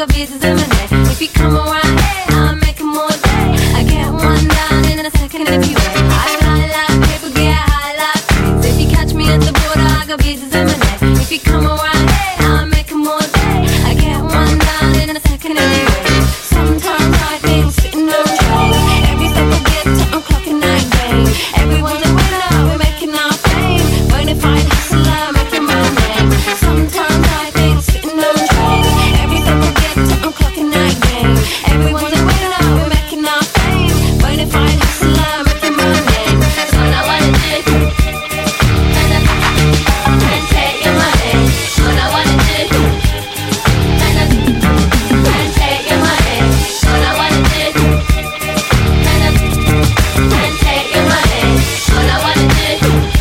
got business in my neck. If you come around here, I'll make 'em all day. I get one down in a second if you wait. I fly like paper, get high like planes. If you catch me at the border, I got business in my neck. If you come around here, I'll make 'em all day. I get one down in a second if you wait. Sometimes I think sitting on trains. Every step I get to, I'm clocking night game. Everyone's a winner, we're making our fame. Bonafide hustler, making my name. Sometimes I think sitting on trains. Every step I get to, I'm clocking night game. Everyone's a winner, we're making our fame. Bonafide hustler, making my name. So now what it is, and take your money. So now what it is, and take your money. So now what it is, and take your money. So now what it is,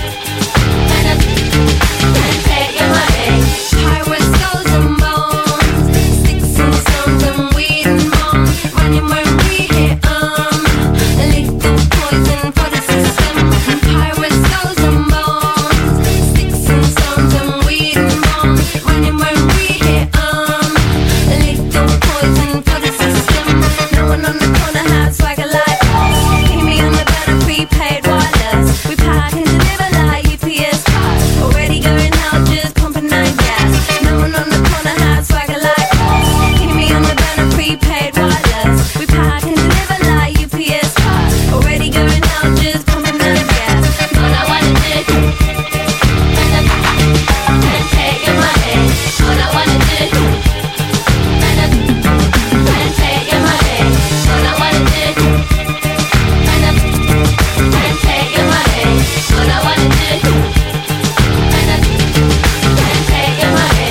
and take your money. Pirates, skulls and bones, sticks and stones and weed and bones. Running when we hit lethal poison for the system. Pirates, skulls and bones, sticks and stones and weed and bones. Running when we hit lethal poison for the system. No one on the corner has swagger like us. Keep me on the better prepaid wireless. We pack and deliver like UPS cars. Already going out, just pumping that gas. No one on the corner has swagger like us. Keep me on the better prepaid wireless. We pack and deliver like UPS cars. Already going out, just pumping that gas. Know that what it is, and take your money. Know that what it is, and take your money. Know that what it is, and take your money. Know that what it is, and take your money.